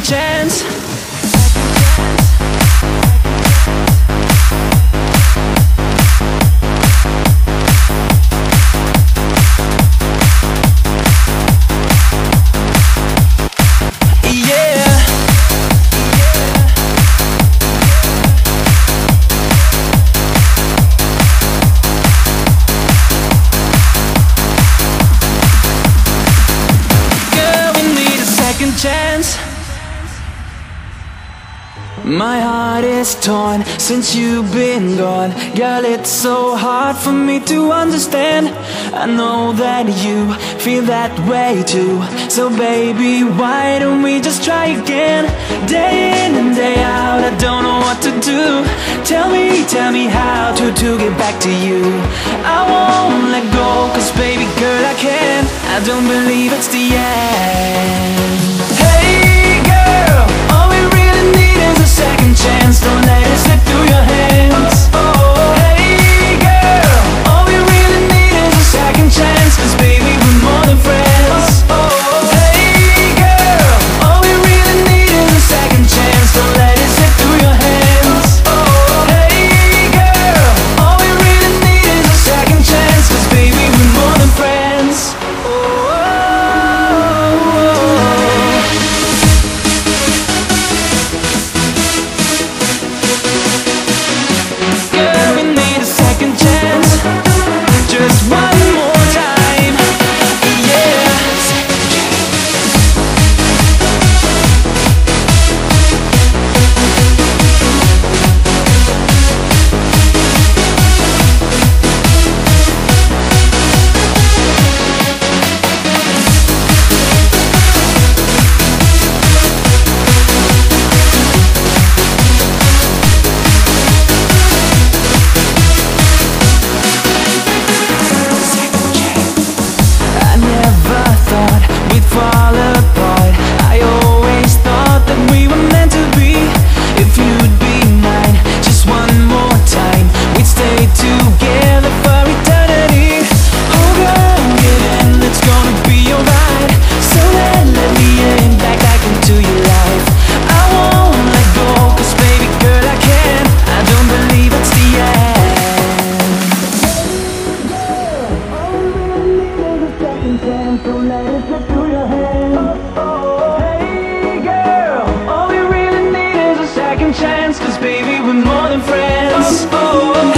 chance. Chance. My heart is torn since you've been gone. Girl, it's so hard for me to understand. I know that you feel that way too. So baby, why don't we just try again? Day in and day out, I don't know what to do. Tell me how to get back to you. I won't let go, cause baby girl, I can't. I don't believe it's the end. Hey girl, all we really need is a second chance. Don't let it slip through your hands. Hey girl, all we really need is a second chance. Cause baby, we're more than friends. Hey girl, all we really need is a second chance. Don't let it slip through your hands. Hey girl, all we really need is a second chance. Cause baby, we're more than friends. Don't let it slip through your hands. Hey girl, all we really need is a second chance. Cause baby, we're more than friends.